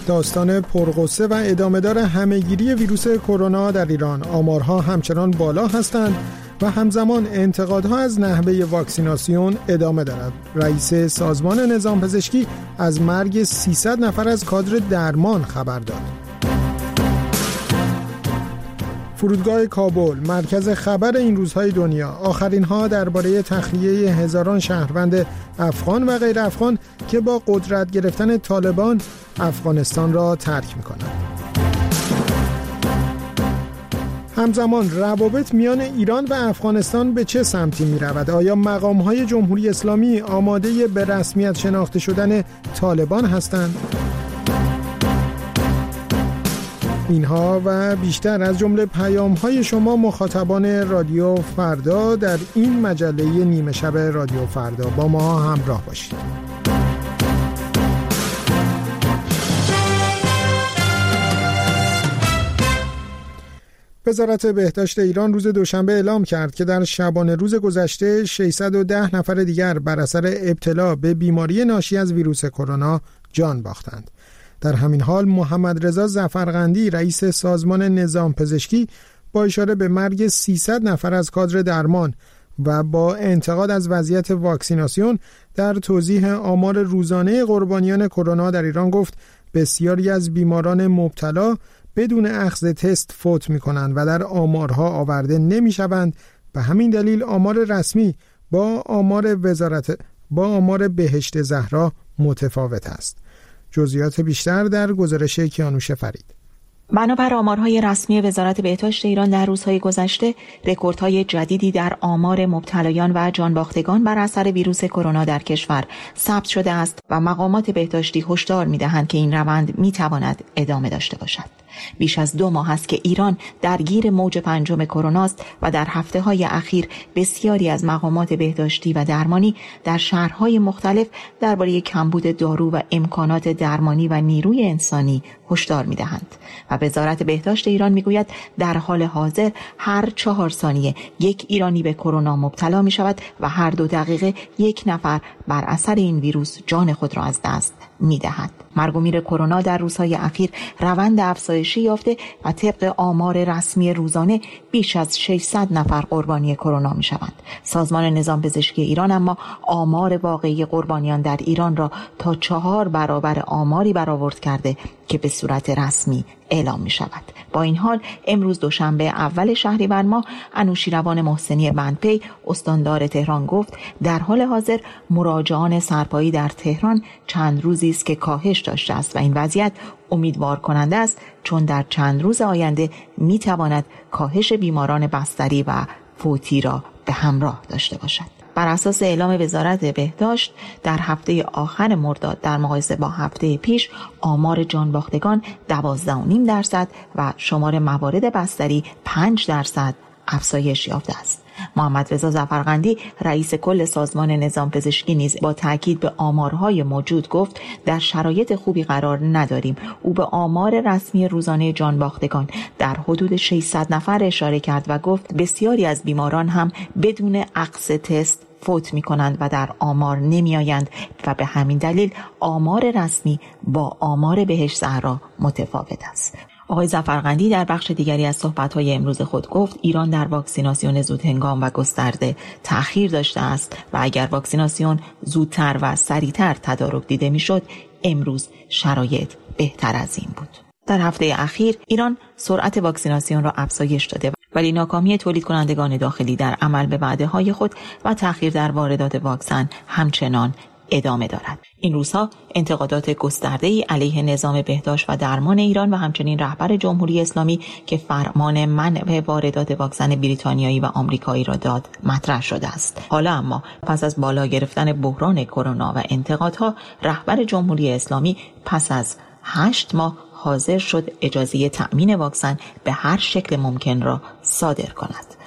داستان پرغصه و ادامه‌دار همه‌گیری ویروس کرونا در ایران. آمارها همچنان بالا هستند و همزمان انتقادها از نحوه واکسیناسیون ادامه دارد. رئیس سازمان نظام پزشکی از مرگ 300 نفر از کادر درمان خبر داد. فرودگاه کابل، مرکز خبر این روزهای دنیا، آخرین‌ها درباره تخلیه هزاران شهروند افغان و غیر افغان که با قدرت گرفتن طالبان افغانستان را ترک می‌کنند. همزمان روابط میان ایران و افغانستان به چه سمتی می‌رود؟ آیا مقام‌های جمهوری اسلامی آماده به رسمیت شناخته شدن طالبان هستند؟ اینها و بیشتر از جمله پیام‌های شما مخاطبان رادیو فردا در این مجله نیمه شب رادیو فردا. با ما همراه باشید. وزارت بهداشت ایران روز دوشنبه اعلام کرد که در شبانه روز گذشته 610 نفر دیگر بر اثر ابتلا به بیماری ناشی از ویروس کرونا جان باختند. در همین حال محمد رضا ظفرقندی رئیس سازمان نظام پزشکی با اشاره به مرگ 300 نفر از کادر درمان و با انتقاد از وضعیت واکسیناسیون در توضیح آمار روزانه قربانیان کرونا در ایران گفت بسیاری از بیماران مبتلا بدون اخذ تست فوت می‌کنند و در آمارها آورده نمی‌شوند. به همین دلیل آمار رسمی با آمار بهشت زهرا متفاوت است. جزئیات بیشتر در گزارش کیانوش فرید. بنابر آمارهای رسمی وزارت بهداشت ایران در روزهای گذشته، رکوردهای جدیدی در آمار مبتلایان و جانباختگان بر اثر ویروس کرونا در کشور ثبت شده است و مقامات بهداشتی هشدار می‌دهند که این روند می‌تواند ادامه داشته باشد. بیش از 2 ماه است که ایران درگیر موج 5 کرونا است و در هفته‌های اخیر بسیاری از مقامات بهداشتی و درمانی در شهرهای مختلف درباره کمبود دارو و امکانات درمانی و نیروی انسانی هشدار می‌دهند و وزارت بهداشت ایران می‌گوید در حال حاضر هر 4 ثانیه یک ایرانی به کرونا مبتلا می‌شود و هر 2 دقیقه یک نفر بر اثر این ویروس جان خود را از دست می‌دهد. مرگ و میر کرونا در روزهای اخیر روند افزایشی یافته و طبق آمار رسمی روزانه بیش از 600 نفر قربانی کرونا می‌شوند. سازمان نظام پزشکی ایران اما آمار واقعی قربانیان در ایران را تا 4 برابر آماری برآورد کرده که به صورت رسمی اعلام می شود. با این حال امروز دوشنبه اول شهریور ماه انوشیروان محسنی بندپی استاندار تهران گفت در حال حاضر مراجعان سرپایی در تهران چند روزی است که کاهش داشته است و این وضعیت امیدوار کننده است چون در چند روز آینده می تواند کاهش بیماران بستری و فوتی را به همراه داشته باشد. بر اساس اعلام وزارت بهداشت در هفته آخر مرداد در مقایسه با هفته پیش آمار جانباختگان 12.5% و شمار موارد بستری 5% افزایش یافته است. محمد رضا ظفرقندی رئیس کل سازمان نظام پزشکی نیز با تاکید به آمارهای موجود گفت در شرایط خوبی قرار نداریم. او به آمار رسمی روزانه جانباختگان در حدود 600 نفر اشاره کرد و گفت بسیاری از بیماران هم بدون اخذ تست فوت می کنند و در آمار نمی آیند و به همین دلیل آمار رسمی با آمار بهشت زهرا متفاوت است. آقای ظفرقندی در بخش دیگری از صحبت‌های امروز خود گفت ایران در واکسیناسیون زودهنگام و گسترده تأخیر داشته است و اگر واکسیناسیون زودتر و سریعتر تدارک دیده می‌شد امروز شرایط بهتر از این بود. در هفته اخیر ایران سرعت واکسیناسیون را افزایش داده ولی ناکامی تولید کنندگان داخلی در عمل به وعده‌های خود و تأخیر در واردات واکسن همچنان ادامه دارد. این روزها انتقادات گسترده‌ای علیه نظام بهداشت و درمان ایران و همچنین رهبر جمهوری اسلامی که فرمان منع واردات واکسن بریتانیایی و آمریکایی را داد مطرح شده است. حالا اما پس از بالا گرفتن بحران کرونا و انتقادها رهبر جمهوری اسلامی پس از 8 ماه حاضر شد اجازه تأمین واکسن به هر شکل ممکن را صادر کند.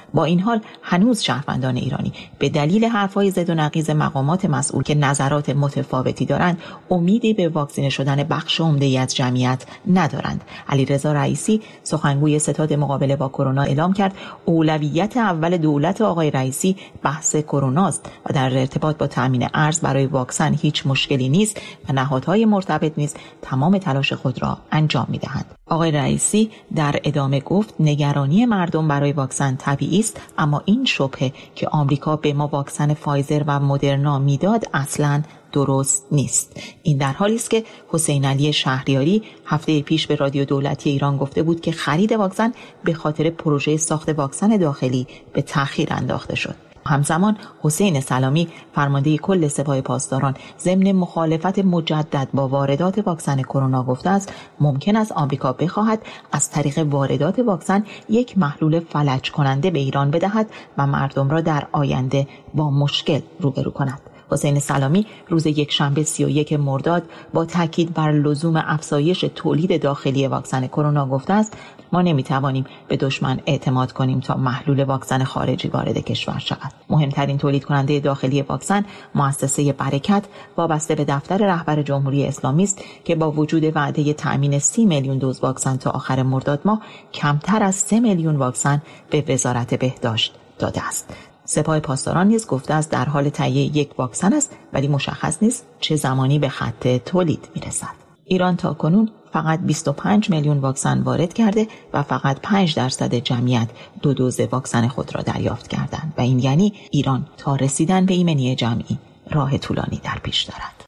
با این حال هنوز شهروندان ایرانی به دلیل حرفهای زد و نقیض مقامات مسئول که نظرات متفاوتی دارند امیدی به واکسینه شدن بخش عمده‌ای از جمعیت ندارند. علیرضا رئیسی سخنگوی ستاد مقابله با کرونا اعلام کرد اولویت اول دولت آقای رئیسی بحث کروناست و در ارتباط با تامین ارز برای واکسن هیچ مشکلی نیست و نهادهای مرتبط نیز تمام تلاش خود را انجام می‌دهند. آقای رئیسی در ادامه گفت نگرانی مردم برای واکسن طبیعی است، اما این شبهه که آمریکا به ما واکسن فایزر و مدرنا میداد اصلاً درست نیست. این در حالی است که حسین علی شهریاری هفته پیش به رادیو دولتی ایران گفته بود که خرید واکسن به خاطر پروژه ساخت واکسن داخلی به تأخیر انداخته شد. همزمان حسین سلامی فرمانده کل سپاه پاسداران ضمن مخالفت مجدد با واردات واکسن کرونا گفته است ممکن است آمریکا بخواهد از طریق واردات واکسن یک محلول فلج کننده به ایران بدهد و مردم را در آینده با مشکل روبرو کند. حسین سلامی روز یکشنبه 31 مرداد با تاکید بر لزوم افزایش تولید داخلی واکسن کرونا گفته است ما نمیتوانیم به دشمن اعتماد کنیم تا محلول واکسن خارجی وارد کشور شود. مهمترین تولید کننده داخلی واکسن مؤسسه برکت وابسته به دفتر رهبر جمهوری اسلامی است که با وجود وعده تأمین 30 میلیون دوز واکسن تا آخر مرداد ماه کمتر از 3 میلیون واکسن به وزارت بهداشت داده است. سپاه پاسداران نیز گفته است در حال تهیه یک واکسن است ولی مشخص نیست چه زمانی به خط تولید میرسد. ایران تاکنون فقط 25 میلیون واکسن وارد کرده و فقط 5% جمعیت 2 دوز واکسن خود را دریافت کردند و این یعنی ایران تا رسیدن به ایمنی جمعی راه طولانی در پیش دارد.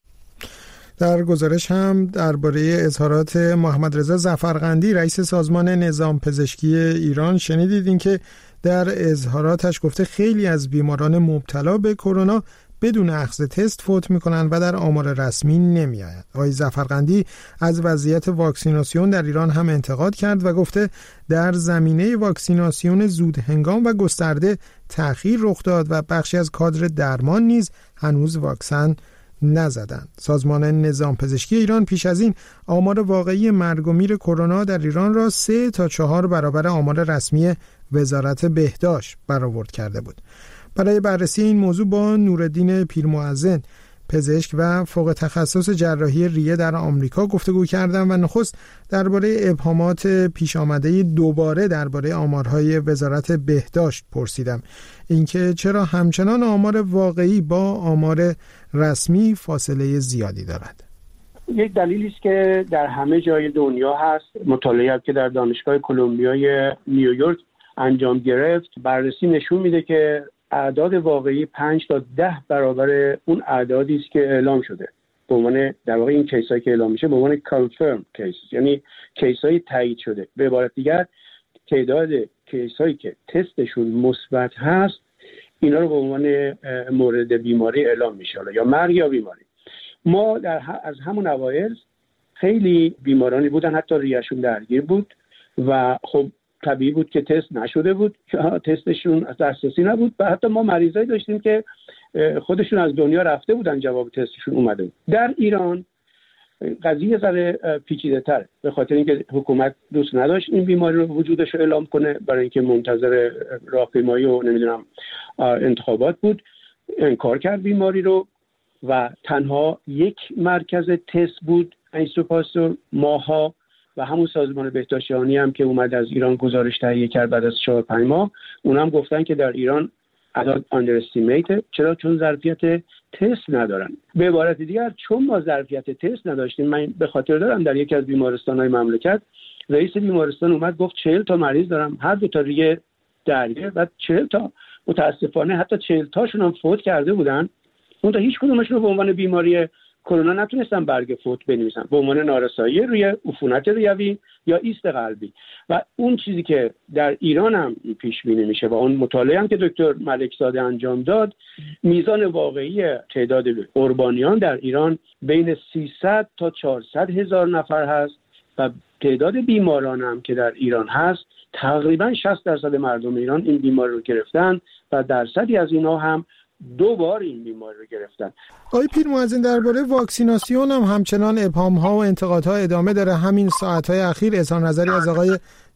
در گزارش هم درباره اظهارات محمد رضا ظفرقندی رئیس سازمان نظام پزشکی ایران شنیدید اینکه در اظهاراتش گفته خیلی از بیماران مبتلا به کرونا بدون اخذ تست فوت میکنن و در آمار رسمی نمیآید. آقای ظفرقندی از وضعیت واکسیناسیون در ایران هم انتقاد کرد و گفته در زمینه واکسیناسیون زود هنگام و گسترده تأخیر رخ داد و بخشی از کادر درمان نیز هنوز واکسن نزدند. سازمان نظام پزشکی ایران پیش از این آمار واقعی مرگ و میر کرونا در ایران را 3 تا 4 برابر آمار رسمی وزارت بهداشت برآورد کرده بود. برای بررسی این موضوع با نورالدین پیرمؤذن پزشک و فوق تخصص جراحی ریه در آمریکا گفتگو کردم و نخست درباره ابهامات پیش آمده دوباره درباره آمارهای وزارت بهداشت پرسیدم، اینکه چرا همچنان آمار واقعی با آمار رسمی فاصله زیادی دارد. یک دلیلی است که در همه جای دنیا هست. مطالعاتی که در دانشگاه کلمبیای نیویورک انجام گرفت بررسی نشون میده که اعداد واقعی 5 تا 10 برابر اون اعدادی است که اعلام شده. به عنوان در واقع این کیسایی که اعلام میشه به عنوان confirmed cases، یعنی کیسای تایید شده. به عبارت دیگر تعداد کیسایی که تستشون مثبت هست اینا رو به عنوان مورد بیماری اعلام میشه، یا مرگ یا بیماری. ما از همون اوایل خیلی بیمارانی بودن حتی ریهشون درگیر بود و خب طبیعی بود که تست نشده بود، تستشون از دسترسی نبود و حتی ما مریضایی داشتیم که خودشون از دنیا رفته بودن جواب تستشون اومده بود. در ایران قضیه ذره پیچیده تره به خاطر اینکه حکومت دوست نداشت این بیماری رو وجودش رو اعلام کنه، برای اینکه منتظر راهپیمایی و نمیدونم انتخابات بود، انکار کرد بیماری رو و تنها یک مرکز تست بود اینستوپاستور ماها و همون سازمان بهداشت جهانی هم که اومد از ایران گزارش تهیه کرد بعد از 4-5 ماه، اونم گفتن که در ایران اعداد underestimate. چرا؟ چون ظرفیت تست ندارن. به عبارت دیگر چون ما ظرفیت تست نداشتیم، من به خاطر دارم در یکی از بیمارستان‌های مملکت رئیس بیمارستان اومد گفت 40 تا مریض دارم، هر دو تا ریه درگیر، بعد 40 تا متاسفانه حتی 40 تاشون هم فوت کرده بودن. اون تا هیچ کدومشون رو به عنوان بیماری کرونا نتونستن برگ فوت بنویسن، به عنوان نارسایی روی عفونت ریوی یا ایست قلبی. و اون چیزی که در ایران هم پیش بینی میشه و اون مطالعه هم که دکتر ملکزاده انجام داد، میزان واقعی تعداد قربانیان در ایران بین 300 تا 400 هزار نفر هست و تعداد بیماران هم که در ایران هست تقریبا 60% مردم ایران این بیماری رو گرفتن و درصدی از اینا هم 2 بار این بیماری رو گرفتن. آقای پیرمؤذن درباره واکسیناسیون هم همچنان ابهام‌ها و انتقادها ادامه داره. همین ساعت‌های اخیر اظهار نظری از آقای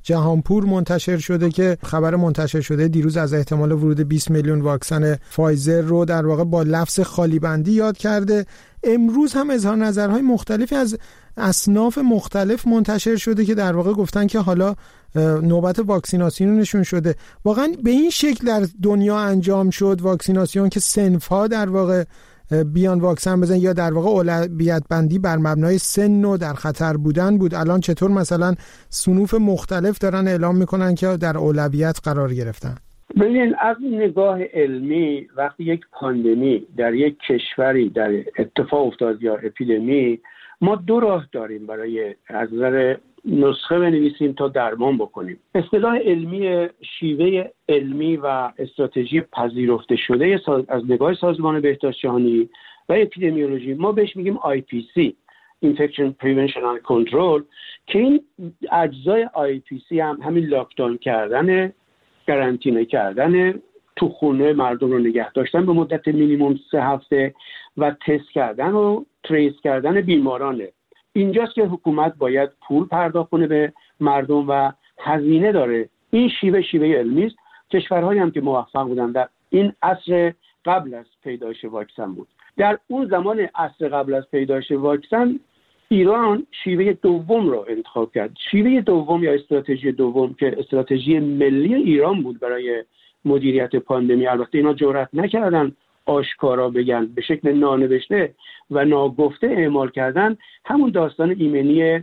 جهانپور منتشر شده که خبر منتشر شده دیروز از احتمال ورود 20 میلیون واکسن فایزر رو در واقع با لفظ خالی بندی یاد کرده. امروز هم اظهار نظرهای مختلفی از اصناف مختلف منتشر شده که در واقع گفتن که حالا نوبت واکسیناسیونشون شده. واقعا به این شکل در دنیا انجام شد واکسیناسیون که صنف‌ها در واقع بیان واکسن بزن یا در واقع اولویت بندی بر مبنای سن و در خطر بودن بود؟ الان چطور مثلا صنوف مختلف دارن اعلام میکنن که در اولویت قرار گرفتن؟ ببینید، از نگاه علمی وقتی یک پاندمی در یک کشوری در اتفاق افتاد یا اپیدمی، ما دو راه داریم برای از نظر نسخه بنویسیم تا درمان بکنیم. اصطلاح علمی، شیوه علمی و استراتژی پذیرفته شده از نگاه سازمان بهداشت جهانی و اپیدمیولوژی، ما بهش میگیم IPC Infection Prevention and Control، که این اجزای IPC هم همین لاکداون کردن، قرنطینه کردن، تو خونه مردم رو نگه داشتن به مدت مینیمم 3 هفته و تست کردن و تریس کردن بیمارانه. اینجاست که حکومت باید پول پرداخت کنه به مردم و هزینه داره. این شیوه علمی است. کشورهایی هم که موفق بودن در این عصر قبل از پیدایش واکسن بود. در اون زمان عصر قبل از پیدایش واکسن ایران شیوه دوم رو انتخاب کرد. شیوه دوم یا استراتژی دوم که استراتژی ملی ایران بود برای مدیریت پاندمی، البته اینا جرئت نکردن آشکارا بگن، به شکل نانوشته و ناگفته اعمال کردن، همون داستان ایمنی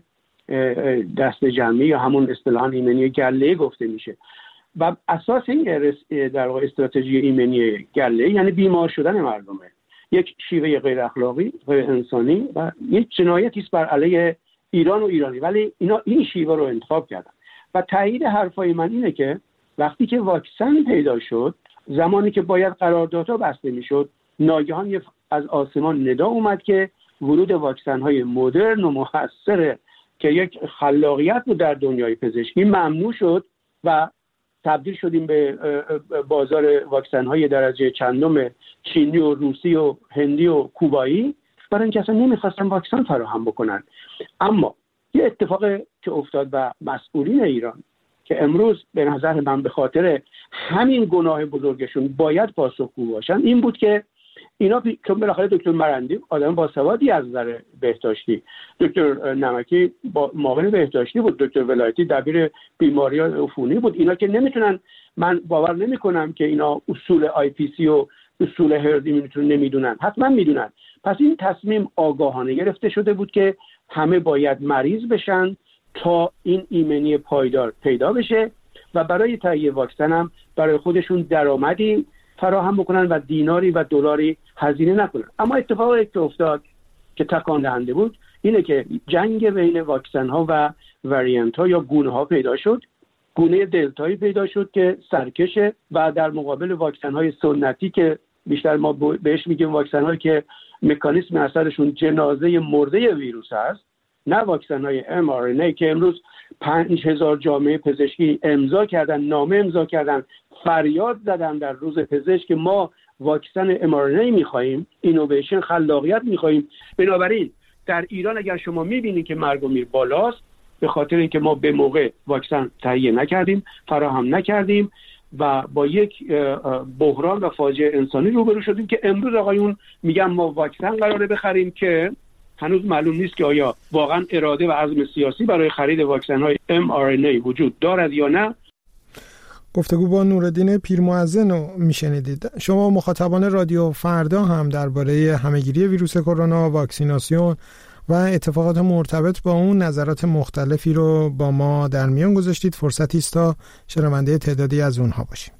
دست جمعی یا همون اصطلاحاً ایمنی گله گفته میشه. و اساس این در واقع استراتژی ایمنی گله یعنی بیمار شدن مردمه، یک شیوه غیر اخلاقی، غیر انسانی و یک جنایتی است بر علیه ایران و ایرانی، ولی اینا این شیوه رو انتخاب کردن. و تایید حرفای من اینه که وقتی که واکسن پیدا شد، زمانی که باید قراردادها بسته میشد، ناگهان از آسمان ندا اومد که ورود واکسن‌های مدرن و موثر که یک خلاقیت بود در دنیای پزشکی ممنوع شد و تبدیل شدیم به بازار واکسن‌های درجه چندم چینی و روسی و هندی و کوبایی، برای اینکه اصلا نمیخواستن واکسن فراهم بکنن. اما یه اتفاقی که افتاد و مسئولین ایران که امروز به نظر من به خاطر همین گناه بزرگشون باید پاسخگو باشن، این بود که اینا چون بالاخره دکتر مرندی آدم باسوادی از نظر بهداشتی، دکتر نمکی معاون بهداشتی بود، دکتر ولایتی دبیر بیماری‌های عفونی بود، اینا که نمیتونن، من باور نمی‌کنم که اینا اصول IPC و اصول هرد ایمونیتی رو نمیدونن، حتما میدونن. پس این تصمیم آگاهانه گرفته شده بود که همه باید مریض بشن تا این ایمنی پایدار پیدا بشه و برای تهیه واکسن هم برای خودشون درآمدی فراهم بکنن و دیناری و دلاری هزینه نکنن. اما اتفاقی که افتاد که تکان دهنده بود اینه که جنگ بین واکسن ها و وریانت ها یا گونه ها پیدا شد. گونه دلتایی پیدا شد که سرکشه و در مقابل واکسن های سنتی که بیشتر ما بهش میگیم واکسن هایی که مکانیزم اثرشون جنازه مرده ویروس هست، نه واکسن های mRNA که امروز 5000 جامعه پزشکی امضا کردن، نامه امضا کردن، فریاد زدن در روز پزشک که ما واکسن mRNA میخواییم، اینویشن، خلاقیت میخواییم. بنابراین در ایران اگر شما میبینید که مرگ و میر بالاست، به خاطر اینکه ما به موقع واکسن تهیه نکردیم، فراهم نکردیم و با یک بحران و فاجعه انسانی روبرو شدیم که امروز آقایون میگن ما واکسن قراره بخریم که هنوز معلوم نیست که آیا واقعا اراده و عزم سیاسی برای خرید واکسن‌های mRNA وجود دارد یا نه. گفتگو با نورالدین پیرمعظم رو میشنیدید. شما مخاطبان رادیو فردا هم درباره همهگیری ویروس کرونا، واکسیناسیون و اتفاقات مرتبط با اون نظرات مختلفی رو با ما در میان گذاشتید. فرصتی است تا شنونده تعدادی از اونها باشیم.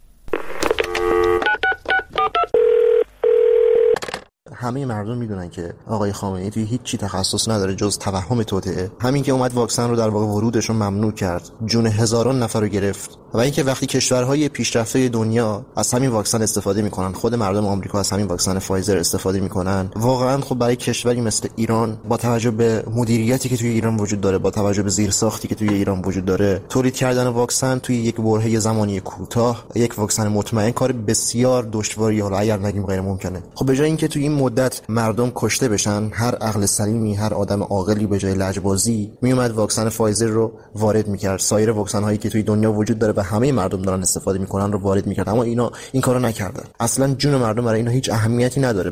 همه مردم میدونن که آقای خامنه‌ای توی هیچ چی تخصص نداره جز توهم توطئه. همین که اومد واکسن رو در واقع ورودش رو ممنوع کرد، جون هزاران نفر رو گرفت، و اینکه وقتی کشورهای پیشرفته دنیا از همین واکسن استفاده میکنن، خود مردم آمریکا از همین واکسن فایزر استفاده میکنن، واقعا خب برای کشوری مثل ایران با توجه به مدیریتی که توی ایران وجود داره، با توجه به زیرساختی که توی ایران وجود داره، تولید کردن واکسن توی یک برهه زمانی کوتاه، یک واکسن مطمئن، کار بسیار دشواری، حالا اگر نگیم غیر ممکنه. خب به جای اینکه توی این مدت مردم کشته بشن، هر عقل سلیمی، هر آدم عاقلی به جای لجبازی میومد واکسن فایزر رو وارد میکرد، سایر واکسن هایی که توی دنیا وجود داره و همه مردم دارن استفاده میکنن رو وارد میکرد. اما اینا این کارو نکردن. اصلا جون مردم برای اینا هیچ اهمیتی نداره.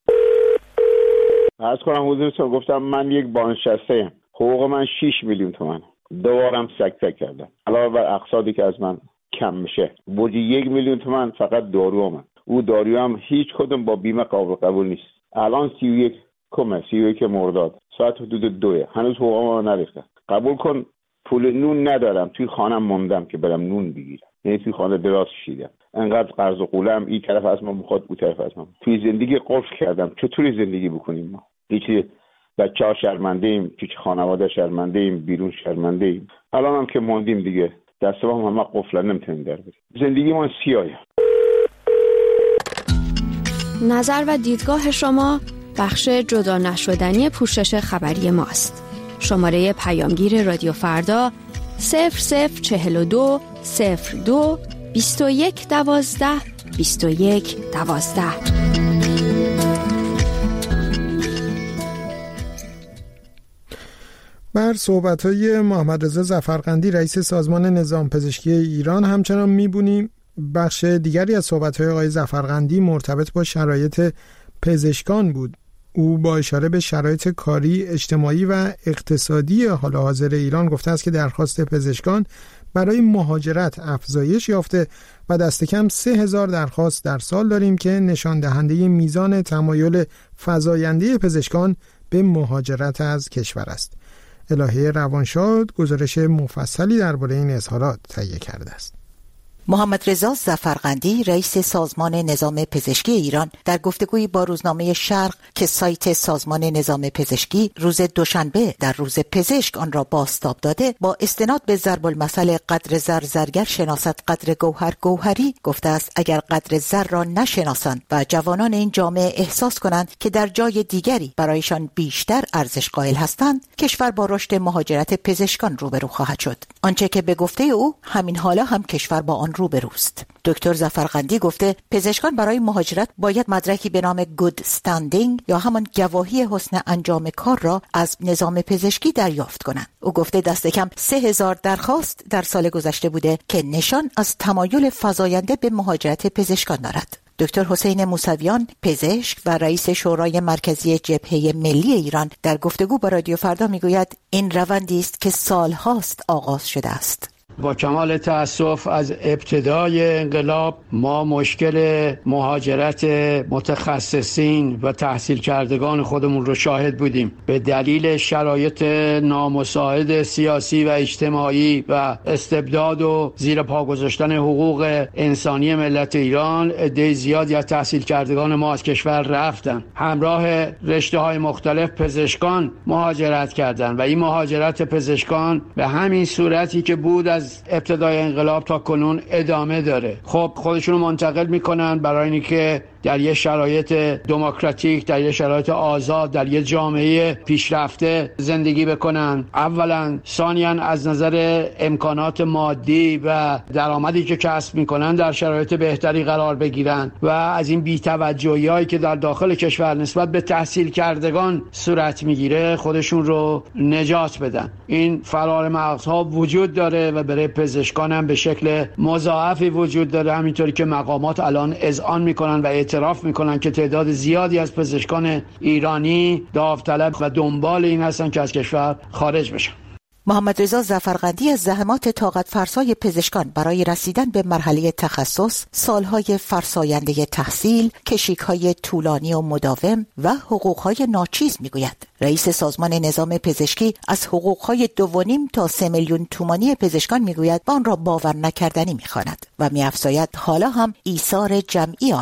عرض کنم حضورتون، گفتم من یک بازنشسته‌ام، حقوق من 6 میلیون تومان، دوبارم سکته کردم. علاوه بر اقساطی که از من کم میشه، بودی 1 میلیون تومان فقط دارو من. او دارو هم هیچ کدوم با بیمه قبول نیست. الان 31 مرداد ساعت حدود 2 هنوز حقوقم رو نریختن. قبول کن پول نون ندارم، توی خانم موندم که برم نون بگیرم، یعنی توی خانه دراز کشیدم، انقدر قرض و قولم این طرف از من میخواد اون طرف از من. توی زندگی قفل کردم. چطوری زندگی بکنیم ما؟ هیچ بچه‌ها شرمنده ایم، هیچ خانواده شرمنده ایم، بیرون شرمنده ایم. الان هم که موندیم دیگه دست ما همه قفل، نمیتونیم در بریم. زندگی ما سیاهه. نظر و دیدگاه شما بخش جدا نشدنی پوشش خبری ماست. شماره پیامگیر رادیو فردا 0042 02 21 12 21 12. بر صحبت‌های محمد رضا ظفرقندی رئیس سازمان نظام پزشکی ایران همچنان می‌بونیم. بخش دیگری از صحبت‌های آقای ظفرقندی مرتبط با شرایط پزشکان بود. او با اشاره به شرایط کاری، اجتماعی و اقتصادی حال حاضر ایران گفته است که درخواست پزشکان برای مهاجرت افزایش یافته و دست کم 3000 درخواست در سال داریم که نشان دهنده میزان تمایل فزاینده پزشکان به مهاجرت از کشور است. الهه روانشاد گزارش مفصلی درباره این اظهارات تهیه کرده است. محمد رضا ظفرقندی رئیس سازمان نظام پزشکی ایران در گفتگویی با روزنامه شرق که سایت سازمان نظام پزشکی روز دوشنبه در روز پزشک آن را بازتاب داده، با استناد به ضرب المثل قدر زر زرگر شناسد قدر گوهر گوهری گفته است اگر قدر زر را نشناسند و جوانان این جامعه احساس کنند که در جای دیگری برایشان بیشتر ارزش قائل هستند، کشور با رشد مهاجرت پزشکان روبرو خواهد شد. آنچه که به گفته او همین حالا هم کشور با آن روبروست. دکتر ظفرقندی گفته پزشکان برای مهاجرت باید مدرکی به نام گود استندینگ یا همان گواهی حسن انجام کار را از نظام پزشکی دریافت کنند. او گفته دست کم 3000 درخواست در سال گذشته بوده که نشان از تمایل فزاینده به مهاجرت پزشکان دارد. دکتر حسین موسویان پزشک و رئیس شورای مرکزی جبهه ملی ایران در گفتگو با رادیو فردا میگوید این روندی است که سالهاست آغاز شده است. با کمال تأسف از ابتدای انقلاب ما مشکل مهاجرت متخصصین و تحصیل کردگان خودمون رو شاهد بودیم. به دلیل شرایط نامساعد سیاسی و اجتماعی و استبداد و زیر پا گذاشتن حقوق انسانی ملت ایران، عده زیادی از تحصیل کردگان ما از کشور رفتن. همراه رشته‌های مختلف پزشکان مهاجرت کردند و این مهاجرت پزشکان به همین صورتی که بود از ابتدای انقلاب تا کنون ادامه داره. خب خودشونو منتقل میکنن برای اینکه در یه شرایط دموکراتیک، در یه شرایط آزاد، در یه جامعه پیشرفته زندگی بکنن. اولا، ثانیاً از نظر امکانات مادی و درآمدی که کسب میکنن در شرایط بهتری قرار بگیرن و از این بی‌توجهی‌هایی که در داخل کشور نسبت به تحصیل کردگان صورت میگیره خودشون رو نجات بدن. این فرار مغزها وجود داره و برای پزشکان هم به شکل مضاعفی وجود داره، همینطوری که مقامات الان اذعان میکنن و اعتراف میکنن که تعداد زیادی از پزشکان ایرانی داوطلب و دنبال این هستن که از کشور خارج بشن. محمد رضا ظفرقندی از زحمات طاقت فرسای پزشکان برای رسیدن به مرحله تخصص، سالهای فرساینده تحصیل، کشیک‌های طولانی و مداوم و حقوق‌های ناچیز میگوید. رئیس سازمان نظام پزشکی از حقوق‌های 2.5 تا 3 میلیون تومانی پزشکان میگوید و آن را باور نکردنی میخواند و می‌افزاید حالا هم ایثار جمعی آنها.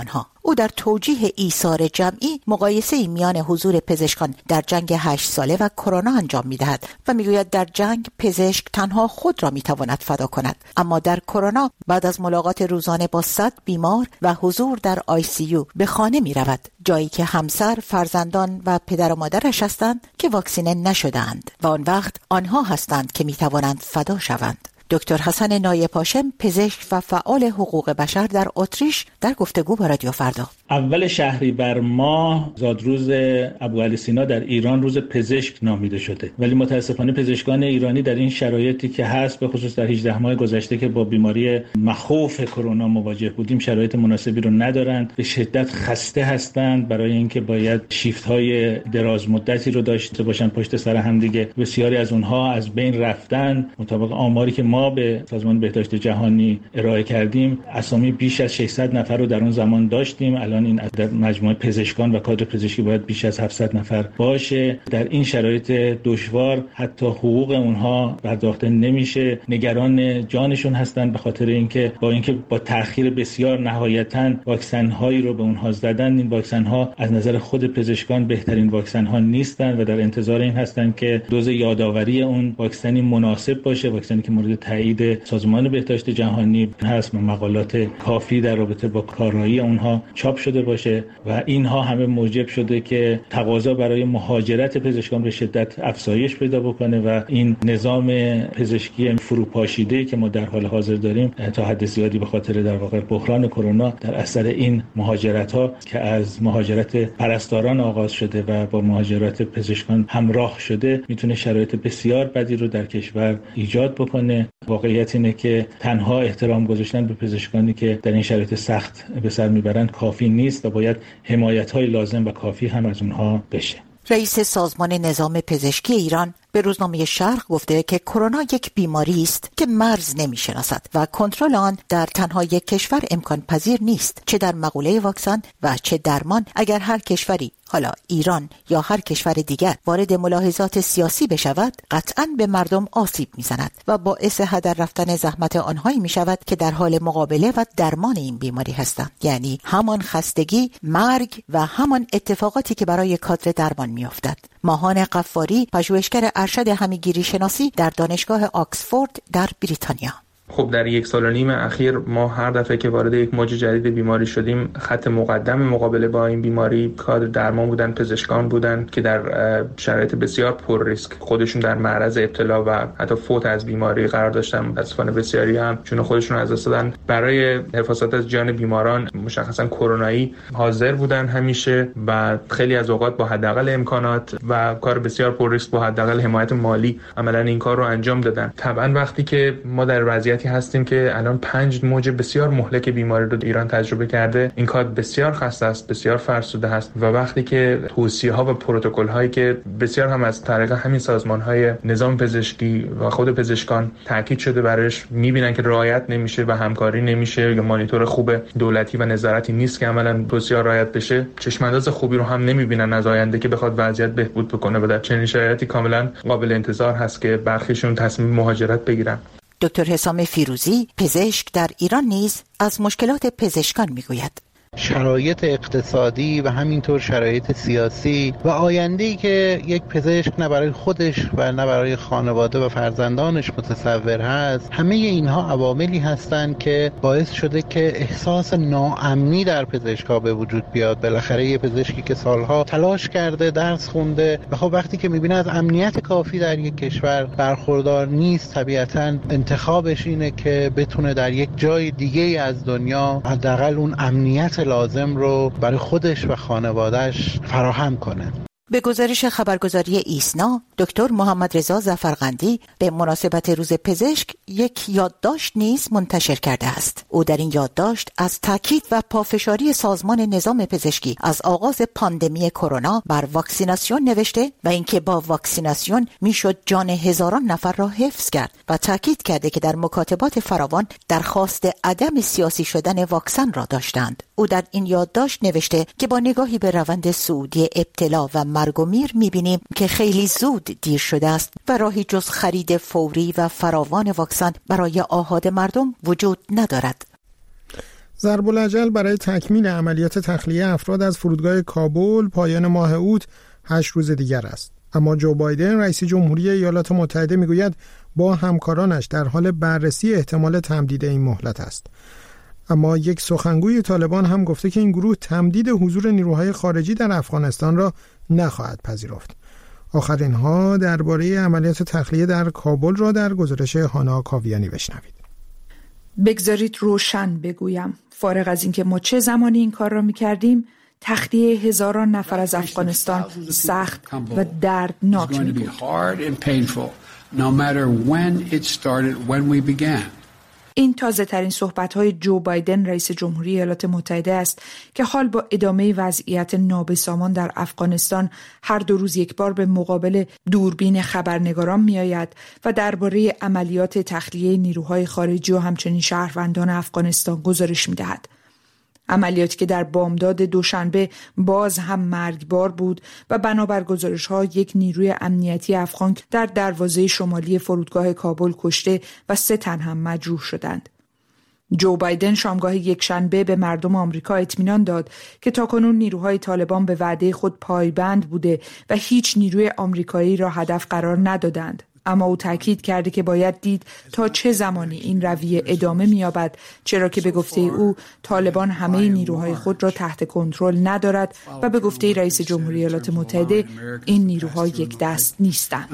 او در توجیه ایثار جمعی مقایسه میان حضور پزشکان در جنگ 8 ساله و کرونا انجام می‌دهد و میگوید در جنگ پزشک تنها خود را می‌تواند فدا کند، اما در کرونا بعد از ملاقات روزانه با 100 بیمار و حضور در ICU به خانه می‌رود، جایی که همسر، فرزندان و پدر و مادرش هستند که واکسینه نشده‌اند و آن وقت آنها هستند که می‌توانند فدا شوند. دکتر حسن نایب هاشم، پزشک و فعال حقوق بشر در اتریش، در گفتگو با رادیو فردا: اول شهریور ماه زادروز ابوعلی سینا در ایران روز پزشک نامیده شده، ولی متاسفانه پزشکان ایرانی در این شرایطی که هست، به خصوص در 18 ماه گذشته که با بیماری مخوف کرونا مواجه بودیم، شرایط مناسبی رو ندارند، به شدت خسته هستند برای اینکه باید شیفت‌های دراز مدتی رو داشته باشن پشت سر هم دیگه. بسیاری از اونها از بین رفتن. مطابق آماری که ما به سازمان بهداشت جهانی ارائه کردیم، اسامی بیش از 600 نفر رو در اون زمان داشتیم. الان این عدد مجموع پزشکان و کادر پزشکی باید بیش از 700 نفر باشه. در این شرایط دشوار حتی حقوق اونها پرداخته نمیشه. نگران جانشون هستن به خاطر اینکه با تأخیر بسیار نهایتاً واکسن هایی رو به اونها زدن. این واکسن ها از نظر خود پزشکان بهترین واکسن ها نیستن و در انتظار این هستن که دوز یادآوری اون واکسنی مناسب باشه، واکسنی که مورد تایید سازمان بهداشت جهانی هست و مقالات کافی در رابطه با کارایی اونها چاپ شده باشه و اینها همه موجب شده که تقاضا برای مهاجرت پزشکان به شدت افزایش پیدا بکنه و این نظام پزشکی فروپاشیده که ما در حال حاضر داریم تا حد زیادی به خاطر در واقع بحران کرونا در اثر این مهاجرت‌ها که از مهاجرت پرستاران آغاز شده و با مهاجرت پزشکان همراه شده میتونه شرایط بسیار بدی رو در کشور ایجاد بکنه. واقعیت اینه که تنها احترام گذاشتن به پزشکانی که در این شرایط سخت به سر میبرند کافی نیست و باید حمایت‌های لازم و کافی هم از اونها بشه. رئیس سازمان نظام پزشکی ایران به روزنامه شرق گفته که کرونا یک بیماری است که مرز نمی‌شناسد و کنترل آن در تنها یک کشور امکان پذیر نیست، چه در مقوله واکسن و چه درمان. اگر هر کشوری، حالا ایران یا هر کشور دیگر، وارد ملاحظات سیاسی بشود، قطعاً به مردم آسیب می‌زند و باعث هدر رفتن زحمت آنهایی می‌شود که در حال مقابله و درمان این بیماری هستند، یعنی همان خستگی، مرگ و همان اتفاقاتی که برای کادر درمان می‌افتد. ماهان قفاری، پژوهشگر ارشد همه‌گیری شناسی در دانشگاه آکسفورد در بریتانیا: خب در 1.5 سال اخیر ما هر دفعه که وارد یک موج جدید بیماری شدیم، خط مقدم مقابله با این بیماری کادر درمان بودن، پزشکان بودن که در شرایط بسیار پر ریسک خودشون در معرض ابتلا و حتی فوت از بیماری قرار داشتن. متاسفانه بسیاری هم چون خودشون از دست دادن. برای حفاظت از جان بیماران مشخصا کرونایی حاضر بودن همیشه و خیلی از اوقات با حداقل امکانات و کار بسیار پر ریسک با حداقل حمایت مالی عملاً این کار رو انجام دادن. طبعا وقتی که ما در وضعیت هستیم که الان 5 موج بسیار مهلک بیماری رو ایران تجربه کرده، این کار بسیار خسته است، بسیار فرسوده است و وقتی که توصیه‌ها و پروتکل‌هایی که بسیار هم از طریق همین سازمان‌های نظام پزشکی و خود پزشکان تاکید شده برش می‌بینن که رعایت نمیشه و همکاری نمیشه یا مانیتور خوب دولتی و نظارتی نیست که عملاً توصیه‌ها رعایت بشه، چشم‌انداز خوبی رو هم نمی‌بینن از آینده که بخواد وضعیت بهبود بکنه و در چنین شرایطی کاملاً قابل انتظار هست که برخیشون تصمیم مهاجرت بگیرن. دکتر حسام فیروزی، پزشک در ایران نیز از مشکلات پزشکان میگوید: شرایط اقتصادی و همینطور شرایط سیاسی و آینده‌ای که یک پزشک نه برای خودش و نه برای خانواده و فرزندانش متصور هست، همه اینها عواملی هستند که باعث شده که احساس ناامنی در پزشک‌ها به وجود بیاد. بالاخره یه پزشکی که سالها تلاش کرده، درس خونده و خب وقتی که می‌بینه از امنیت کافی در یک کشور برخوردار نیست، طبیعتاً انتخابش اینه که بتونه در یک جای دیگه از دنیا حداقل اون امنیت لازم رو برای خودش و خانواده‌اش فراهم کنه. به گزارش خبرگزاری ایسنا، دکتر محمد رضا ظفرقندی به مناسبت روز پزشک یک یادداشت نیز منتشر کرده است. او در این یادداشت از تاکید و پافشاری سازمان نظام پزشکی از آغاز پاندمی کرونا بر واکسیناسیون نوشته و اینکه با واکسیناسیون میشد جان هزاران نفر را حفظ کرد و تاکید کرده که در مکاتبات فراوان درخواست عدم سیاسی شدن واکسن را داشتند. او در این یادداشت نوشته که با نگاهی به روند صعودی ابتلا و مرگ و میر می‌بینیم که خیلی زود دیر شده است و راهی جز خرید فوری و فراوان واکسن برای آحاد مردم وجود ندارد. ضرب الاجل برای تکمیل عملیات تخلیه افراد از فرودگاه کابل پایان ماه اوت 8 روز دیگر است. اما جو بایدن رئیس جمهوری ایالات متحده میگوید با همکارانش در حال بررسی احتمال تمدید این مهلت است. اما یک سخنگوی طالبان هم گفته که این گروه تمدید حضور نیروهای خارجی در افغانستان را نخواهد پذیرفت. آخرین ها درباره عملیات تخلیه در کابل را در گزارش هانا کاویانی بشنوید. بگذارید روشن بگویم، فارغ از اینکه ما چه زمانی این کار را می‌کردیم، تخلیه هزاران نفر از افغانستان سخت و دردناک می‌بود. این تازه ترین صحبت‌های جو بایدن رئیس جمهوری ایالات متحده است که حال با ادامه وضعیت نابسامان در افغانستان هر 2 روز یک بار به مقابل دوربین خبرنگاران می‌آید و درباره عملیات تخلیه نیروهای خارجی و همچنین شهروندان افغانستان گزارش می‌دهد. عملیاتی که در بامداد دوشنبه باز هم مرگبار بود و بنابر گزارش‌ها یک نیروی امنیتی افغان در دروازه شمالی فرودگاه کابل کشته و 3 تن هم مجروح شدند. جو بایدن شامگاه یکشنبه به مردم آمریکا اطمینان داد که تاکنون نیروهای طالبان به وعده خود پایبند بوده و هیچ نیروی آمریکایی را هدف قرار ندادند. اما او تاکید کرده که باید دید تا چه زمانی این رویه ادامه می‌یابد، چرا که به گفته او طالبان همه نیروهای خود را تحت کنترل ندارد و به گفته رئیس جمهوری ایالات متحده این نیروها یک دست نیستند.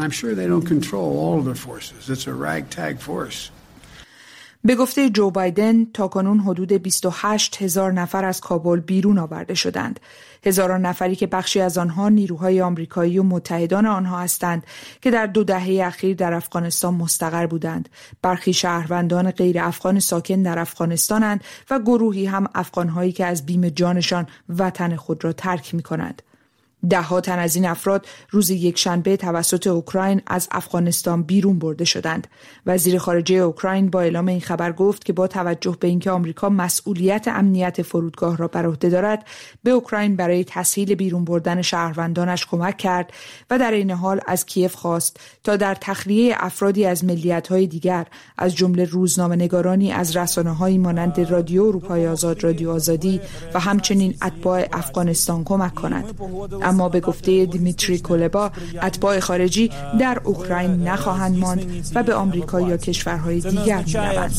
به گفته جو بایدن تاکنون حدود 28,000 نفر از کابل بیرون آورده شدند. هزاران نفری که بخشی از آنها نیروهای آمریکایی و متحدان آنها هستند که در 2 دهه اخیر در افغانستان مستقر بودند. برخی شهروندان غیر افغان ساکن در افغانستانند و گروهی هم افغانهایی که از بیم جانشان وطن خود را ترک می‌کنند. 10 تن از این افراد روز یکشنبه توسط اوکراین از افغانستان بیرون برده شدند. وزیر خارجه اوکراین با اعلام این خبر گفت که با توجه به اینکه آمریکا مسئولیت امنیت فرودگاه را بر عهده دارد، به اوکراین برای تسهیل بیرون بردن شهروندانش کمک کرد و در این حال از کیف خواست تا در تخلیه افرادی از ملیت‌های دیگر از جمله روزنامه‌نگارانی از رسانه‌هایی مانند رادیو اروپای آزاد، رادیو آزادی و همچنین اتباع افغانستان کمک کند. اما به گفته دیمیتری کولبا اتباع خارجی در اوکراین نخواهند ماند و به آمریکا یا کشورهای دیگر می‌روند.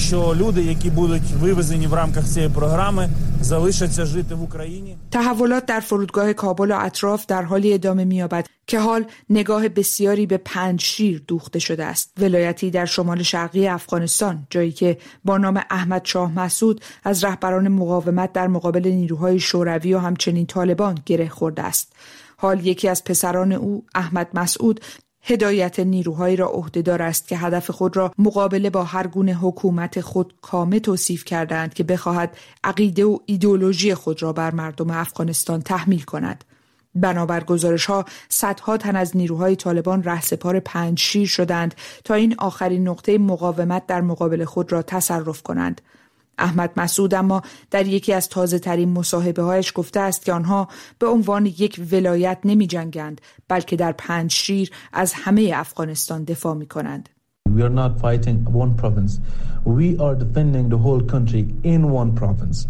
تحولات در فرودگاه کابل و اطراف در حالی ادامه می‌یابد که حال نگاه بسیاری به پنجشیر دوخته شده است، ولایتی در شمال شرقی افغانستان، جایی که با نام احمد شاه مسعود از رهبران مقاومت در مقابل نیروهای شوروی و همچنین طالبان گره خورده است. حال یکی از پسران او، احمد مسعود، هدایت نیروهایی را عهده‌دار است که هدف خود را مقابله با هر گونه حکومت خودکامه توصیف کردند که بخواهد عقیده و ایدئولوژی خود را بر مردم افغانستان تحمیل کند. بنابر گزارش‌ها صدها تن از نیروهای طالبان رهسپار پنجشیر شدند تا این آخرین نقطه مقاومت در مقابل خود را تصرف کنند. احمد مسعود اما در یکی از تازه‌ترین مصاحبه‌هایش گفته است که آنها به عنوان یک ولایت نمی‌جنگند، بلکه در پنجشیر از همه افغانستان دفاع می‌کنند. We are not fighting one province. We are defending the whole country in one province.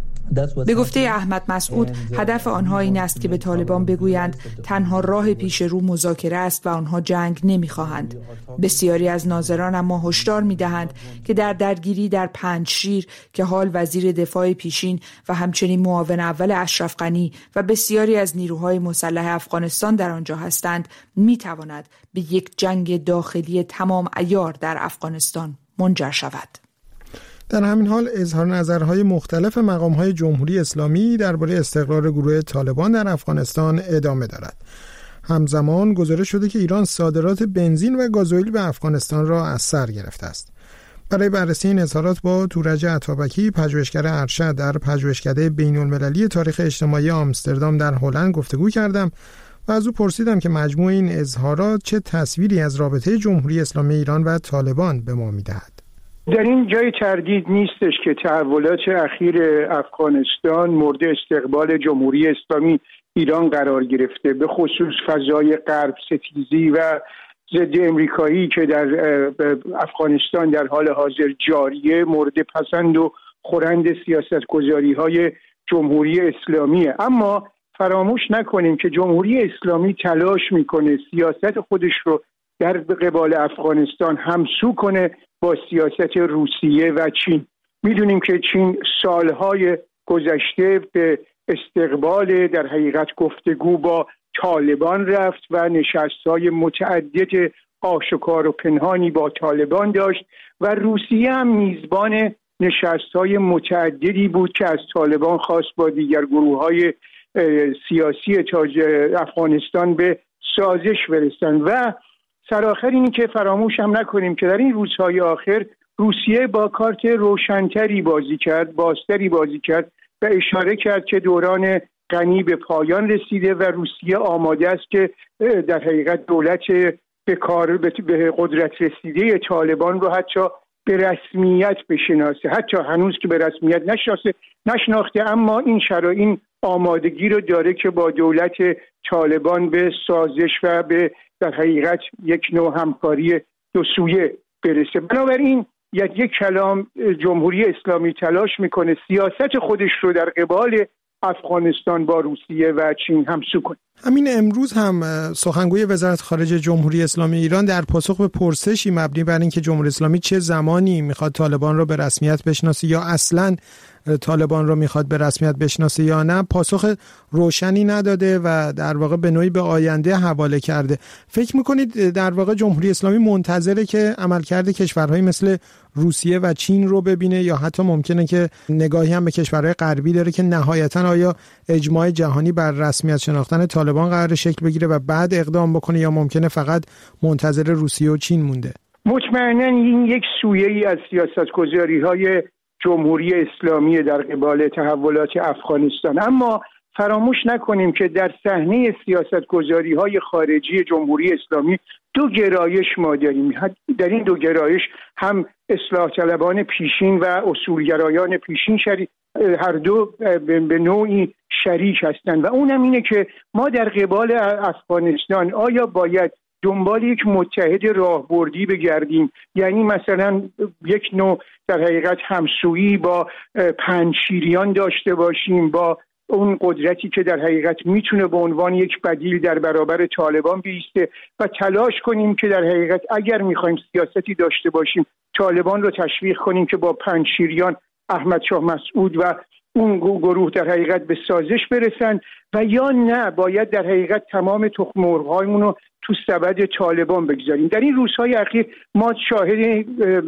به گفته احمد مسعود هدف آنها این است که به طالبان بگویند تنها راه پیش رو مذاکره است و آنها جنگ نمی‌خواهند. بسیاری از ناظران اما هشدار می‌دهند که در درگیری در پنجشیر که حال وزیر دفاع پیشین و همچنین معاون اول اشرف غنی و بسیاری از نیروهای مسلح افغانستان در آنجا هستند، می‌تواند به یک جنگ داخلی تمام عیار در افغانستان منجر شود. در همین حال اظهار نظرهای مختلف مقام‌های جمهوری اسلامی درباره استقرار گروه طالبان در افغانستان ادامه دارد. همزمان گزارش شده که ایران صادرات بنزین و گازوئیل به افغانستان را از سر گرفته است. برای بررسی این اظهارات با تورج عطابکی، پژوهشگر ارشد در پژوهشکده بین‌المللی تاریخ اجتماعی آمستردام در هلند گفتگو کردم و از او پرسیدم که مجموع این اظهارات چه تصویری از رابطه جمهوری اسلامی ایران و طالبان به ما می‌دهد. در این جای تردید نیستش که تحولات اخیر افغانستان مورد استقبال جمهوری اسلامی ایران قرار گرفته، به خصوص فضای غرب ستیزی و ضد امریکایی که در افغانستان در حال حاضر جاریه مورد پسند و خورند سیاستگذاری‌های جمهوری اسلامیه. اما فراموش نکنیم که جمهوری اسلامی تلاش میکنه سیاست خودش رو در قبال افغانستان همسو کنه با سیاست روسیه و چین. میدونیم که چین سالهای گذشته به استقبال در حقیقت گفتگو با طالبان رفت و نشست‌های متعدد آشکار و پنهانی با طالبان داشت و روسیه هم میزبان نشست‌های متعددی بود که از طالبان خواست با دیگر گروه‌های سیاسی افغانستان به سازش برسند. و سرآخر اینی که فراموش هم نکنیم که در این روزهای آخر روسیه با کارت روشنتری بازی کرد، بازتری بازی کرد و اشاره کرد که دوران غنی به پایان رسیده و روسیه آماده است که در حقیقت دولت به قدرت رسیده طالبان رو حتی به رسمیت بشناسه، حتی هنوز که به رسمیت نشناخته، اما این آمادگی رو داره که با دولت طالبان به سازش و به در حقیقت یک نوع همکاری دو سویه برسه. بنابراین یک کلام جمهوری اسلامی تلاش میکنه سیاست خودش رو در قبال افغانستان با روسیه و چین همسو کنه. همین امروز هم سخنگوی وزارت خارجه جمهوری اسلامی ایران در پاسخ به پرسشی مبنی بر اینکه جمهوری اسلامی چه زمانی میخواد طالبان رو به رسمیت بشناسه یا اصلاً طالبان رو میخواد به رسمیت بشناسه یا نه، پاسخ روشنی نداده و در واقع به نوعی به آینده حواله کرده. فکر میکنید در واقع جمهوری اسلامی منتظره که عملکرد کشورهای مثل روسیه و چین رو ببینه یا حتی ممکنه که نگاهی هم به کشورهای غربی داره که نهایتاً آیا اجماع جهانی بر رسمیت شناختن طالبان قرار شکل بگیره و بعد اقدام بکنه یا ممکنه فقط منتظر روسیه و چین مونده؟ مطمئناً این یک سویه‌ای از سیاستگذاری‌های جمهوری اسلامی در قبال تحولات افغانستان. اما فراموش نکنیم که در صحنه سیاستگذاری‌های خارجی جمهوری اسلامی دو گرایش ما داریم. در این دو گرایش هم اصلاح طلبان پیشین و اصولگرایان پیشین هر دو به نوعی شریک هستند و اونم اینه که ما در قبال افغانستان آیا باید دنبال یک متحد راهبردی بگردیم، یعنی مثلا یک نوع در حقیقت همسویی با پنجشیریان داشته باشیم، با اون قدرتی که در حقیقت میتونه به عنوان یک بدیل در برابر طالبان بیسته و تلاش کنیم که در حقیقت اگر میخوایم سیاستی داشته باشیم طالبان رو تشویق کنیم که با پنجشیریان، احمد شاه مسعود و اون گروه در حقیقت به سازش برسن، و یا نه باید در حقیقت تمام تخم مرغ‌هایمون رو تو سبد طالبان بگذاریم. در این روزهای اخیر ما شاهد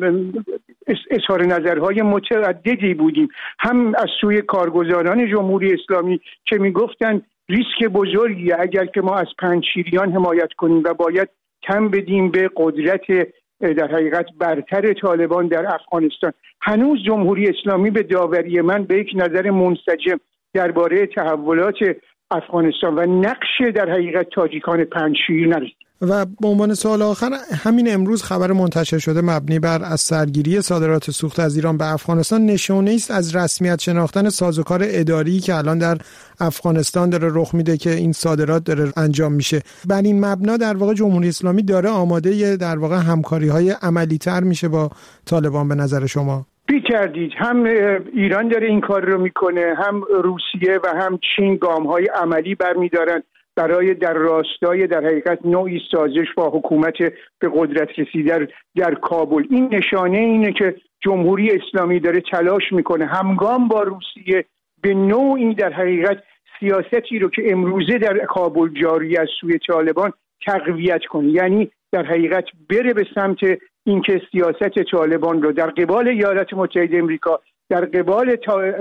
اظهار نظرهای متعددی بودیم، هم از سوی کارگزاران جمهوری اسلامی که میگفتن ریسک بزرگیه اگر که ما از پنجشیریان حمایت کنیم و باید کم بدیم به قدرت در حقیقت برتر طالبان در افغانستان. هنوز جمهوری اسلامی به داوری من به یک نظر منسجم درباره تحولات افغانستان و نقش در حقیقت تاجیکان پنجشیر نرسید. و به عنوان سوال آخر، همین امروز خبر منتشر شده مبنی بر از سرگیری صادرات سوخت از ایران به افغانستان نشانه است از رسمیت شناختن سازوکار اداری که الان در افغانستان داره رخ میده که این صادرات داره انجام میشه. بر این مبنا در واقع جمهوری اسلامی داره آماده در واقع همکاری‌های عملی‌تر میشه با طالبان به نظر شما؟ بی تردید هم ایران داره این کار رو میکنه، هم روسیه و هم چین گام‌های عملی برمی‌دارن برای در راستای در حقیقت نوعی سازش با حکومت به قدرت رسیده در کابل. این نشانه اینه که جمهوری اسلامی داره تلاش میکنه همگام با روسیه به نوعی در حقیقت سیاستی رو که امروزه در کابل جاری از سوی طالبان تقویت کنه، یعنی در حقیقت بره به سمت اینکه سیاست طالبان رو در قبال ایالات متحده آمریکا، در قبال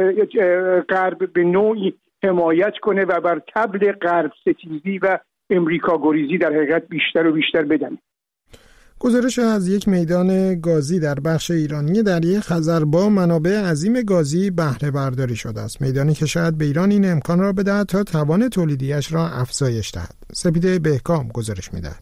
غرب به نوعی حمایت کنه و بر طبل غرب ستیزی و امریکا گریزی در حقیقت بیشتر و بیشتر بدن. گزارش از یک میدان گازی در بخش ایرانی دریای خزر با منابع عظیم گازی بهره برداری شده است. میدانی که شاید به ایران این امکان را بدهد تا توان تولیدیش را افزایش دهد. سپیده بهکام گزارش می‌دهد.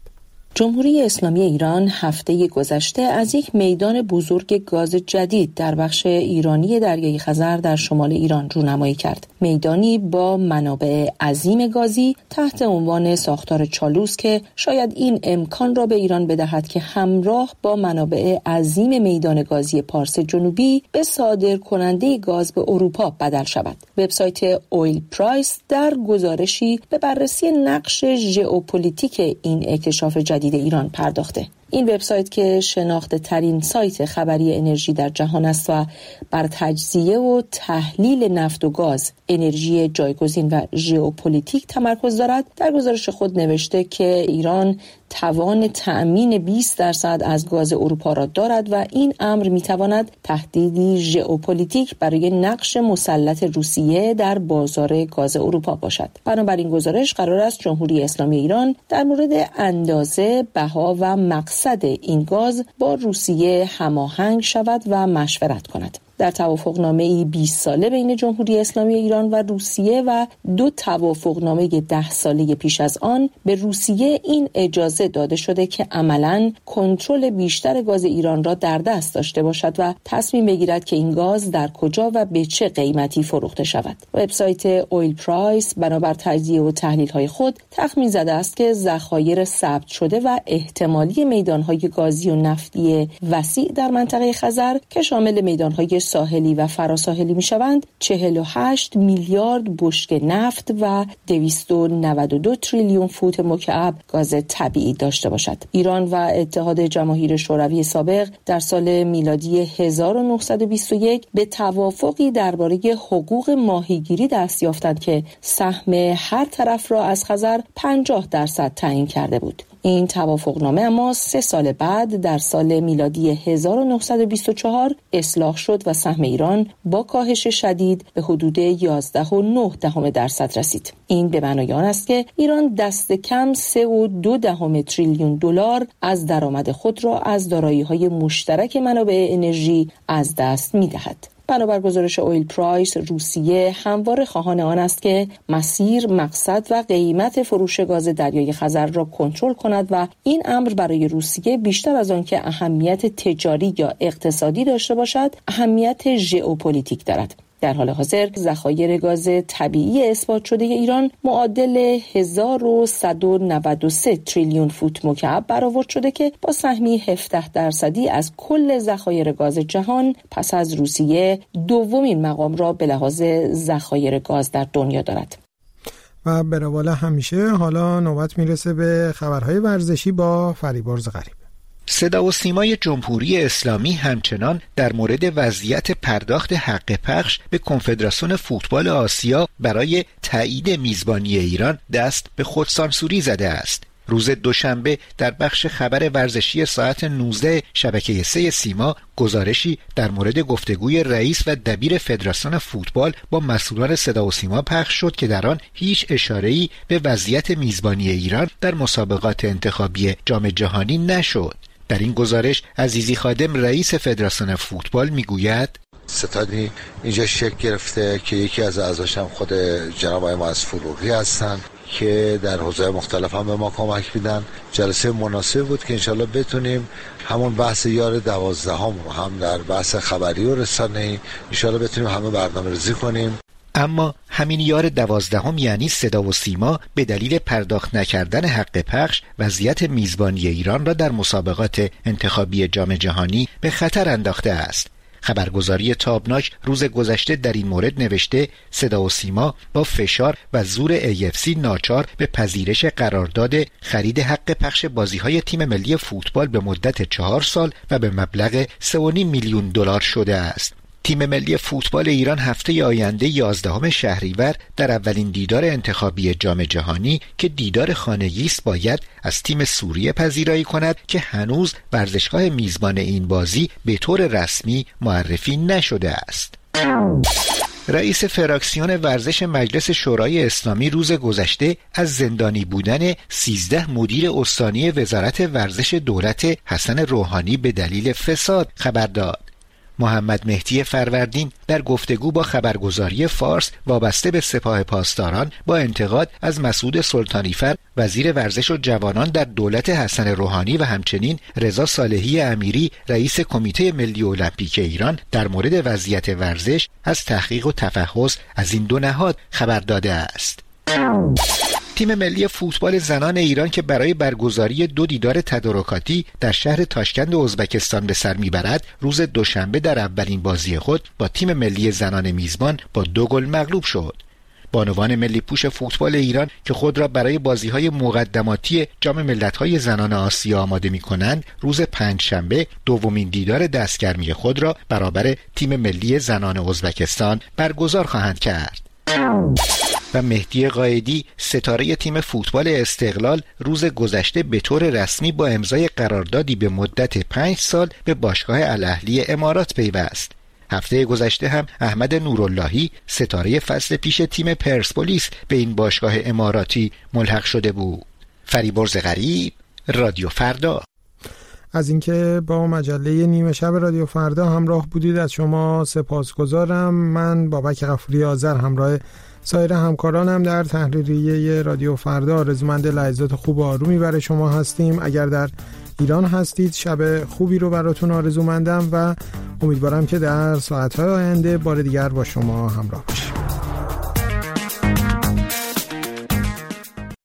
جمهوری اسلامی ایران هفته گذشته از یک میدان بزرگ گاز جدید در بخش ایرانی دریای خزر در شمال ایران رونمایی کرد. میدانی با منابع عظیم گازی تحت عنوان ساختار چالوس که شاید این امکان را به ایران بدهد که همراه با منابع عظیم میدان گازی پارس جنوبی به صادرکننده گاز به اروپا بدل شود. وبسایت اویل پرایس در گزارشی به بررسی نقش ژئوپلیتیک این اکتشاف جدید ایران پرداخته. این وبسایت که شناخته ترین سایت خبری انرژی در جهان است و بر تجزیه و تحلیل نفت و گاز، انرژی جایگزین و ژئوپلیتیک تمرکز دارد، در گزارش خود نوشته که ایران توان تأمین 20% از گاز اروپا را دارد و این امر میتواند تهدیدی ژئوپلیتیک برای نقش مسلط روسیه در بازار گاز اروپا باشد. بنابراین گزارش قرار است جمهوری اسلامی ایران در مورد اندازه، بها و مقصد این گاز با روسیه هماهنگ شود و مشورت کند. در توافقنامه‌ای 20 ساله بین جمهوری اسلامی ایران و روسیه و 2 توافقنامه 10 ساله پیش از آن به روسیه این اجازه داده شده که عملاً کنترل بیشتر گاز ایران را در دست داشته باشد و تصمیم بگیرد که این گاز در کجا و به چه قیمتی فروخته شود. وبسایت اویل پرایس بنابر تجزیه و تحلیل‌های خود تخمین زده است که ذخایر ثبت شده و احتمالی میدان‌های گازی و نفتی وسیع در منطقه خزر که شامل میدان‌های ساحلی و فراساحلی میشوند 48 میلیارد بشکه نفت و 292 تریلیون فوت مکعب گاز طبیعی داشته باشد. ایران و اتحاد جماهیر شوروی سابق در سال میلادی 1921 به توافقی درباره حقوق ماهیگیری دست یافتند که سهم هر طرف را از خزر 50% تعیین کرده بود. این توافقنامه اما 3 سال بعد در سال میلادی 1924 اصلاح شد و سهم ایران با کاهش شدید به حدود 11.9% رسید. این به معنای آن است که ایران دست کم 3.2 تریلیون دلار از درآمد خود را از دارایی‌های مشترک منابع انرژی از دست می‌دهد. بنابر گزارش اویل پرایس، روسیه همواره خواهان آن است که مسیر، مقصد و قیمت فروش گاز دریای خزر را کنترل کند و این امر برای روسیه بیشتر از آن که اهمیت تجاری یا اقتصادی داشته باشد، اهمیت ژئوپلیتیک دارد. در حال حاضر ذخایر گاز طبیعی اثبات شده ایران معادل 1193 تریلیون فوت مکعب برآورد شده که با سهمی 17% از کل ذخایر گاز جهان پس از روسیه دومین مقام را به لحاظ ذخایر گاز در دنیا دارد. و به روال همیشه حالا نوبت میرسه به خبرهای ورزشی با فریبرز غریب. صدا و سیمای جمهوری اسلامی همچنان در مورد وضعیت پرداخت حق پخش به کنفدراسیون فوتبال آسیا برای تایید میزبانی ایران دست به خودسانسوری زده است. روز دوشنبه در بخش خبر ورزشی ساعت 19 شبکه 3 سیما گزارشی در مورد گفتگوی رئیس و دبیر فدراسیون فوتبال با مسئولان صدا و سیما پخش شد که در آن هیچ اشاره‌ای به وضعیت میزبانی ایران در مسابقات انتخابی جام جهانی نشد. در این گزارش عزیزی خادم رئیس فدراسیون فوتبال میگوید ستادی اینجا شکل گرفته که یکی از اعضاش هم خود جناب آقای معز فروغی هستن که در حوزه مختلف هم به ما کمک میدن. جلسه مناسب بود که انشالله بتونیم همون بحث یار 12 هم رو هم در بحث خبری و رسانه‌ای انشالله بتونیم همه برنامه‌ریزی کنیم. اما همین یار 12 یعنی صدا و سیما به دلیل پرداخت نکردن حق پخش وضعیت میزبانی ایران را در مسابقات انتخابی جام جهانی به خطر انداخته است. خبرگزاری تابناک روز گذشته در این مورد نوشته صدا و سیما با فشار و زور AFC ناچار به پذیرش قرارداد خرید حق پخش بازی‌های تیم ملی فوتبال به مدت 4 سال و به مبلغ 3.5 میلیون دلار شده است. تیم ملی فوتبال ایران هفته آینده 11 شهریور در اولین دیدار انتخابی جام جهانی که دیدار خانگی است باید از تیم سوریه پذیرایی کند که هنوز ورزشگاه میزبان این بازی به طور رسمی معرفی نشده است. رئیس فراکسیون ورزش مجلس شورای اسلامی روز گذشته از زندانی بودن 13 مدیر استانی وزارت ورزش دولت حسن روحانی به دلیل فساد خبر داد. محمد مهدی فروردین در گفتگو با خبرگزاری فارس وابسته به سپاه پاسداران با انتقاد از مسعود سلطانیفر وزیر ورزش و جوانان در دولت حسن روحانی و همچنین رضا صالحی امیری رئیس کمیته ملی المپیک ایران در مورد وضعیت ورزش از تحقیق و تفحص از این دو نهاد خبر داده است. تیم ملی فوتبال زنان ایران که برای برگزاری 2 دیدار تدارکاتی در شهر تاشکند ازبکستان به سر میبرد، روز دوشنبه در اولین بازی خود با تیم ملی زنان میزبان با 2 گل مغلوب شد. بانوان ملی پوش فوتبال ایران که خود را برای بازی‌های مقدماتی جام ملت‌های زنان آسیا آماده می‌کنند، روز پنجشنبه دومین دیدار دستگرمی خود را برابر تیم ملی زنان ازبکستان برگزار خواهند کرد. و مهدی قائدی ستاره تیم فوتبال استقلال روز گذشته به طور رسمی با امضای قراردادی به مدت 5 سال به باشگاه الاهلی امارات پیوست. هفته گذشته هم احمد نوراللهی ستاره فصل پیش تیم پرسپولیس به این باشگاه اماراتی ملحق شده بود. فریبرز غریب، رادیو فردا. از اینکه با مجله نیمه شب رادیو فردا همراه بودید از شما سپاسگزارم. من بابک غفوری آذر همراه سایر همکارانم در تحریریه رادیو فردا آرزومند لحظات خوب و آرومی برای شما هستیم. اگر در ایران هستید شب خوبی رو براتون آرزومندم و امیدوارم که در ساعت‌های آینده بار دیگر با شما همراه باشم.